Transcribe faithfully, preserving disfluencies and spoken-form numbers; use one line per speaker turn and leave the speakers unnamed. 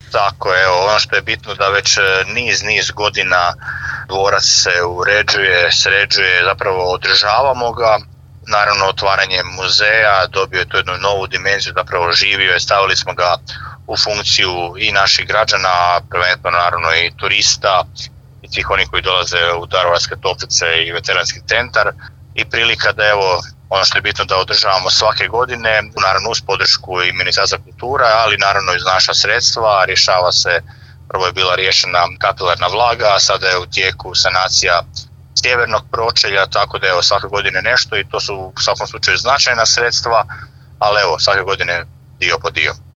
Tako je, evo, ono što je bitno da već niz, niz godina dvorac se uređuje, sređuje, zapravo održavamo ga. Naravno, otvaranjem muzeja dobio je tu jednu novu dimenziju, zapravo živio je, stavili smo ga u funkciju i naših građana, prvenstveno naravno i turista i svih onih koji dolaze u Daruvarske toplice i veteranski centar. I prilika da evo, ono što je bitno da održavamo svake godine, naravno uz podršku i Ministarstva kultura, ali naravno iz naša sredstva, rješava se, prvo je bila riješena kapilarna vlaga, a sada je u tijeku sanacija sjevernog pročelja, tako da evo svake godine nešto i to su u svakom slučaju značajna sredstva, ali evo svake godine dio po dio.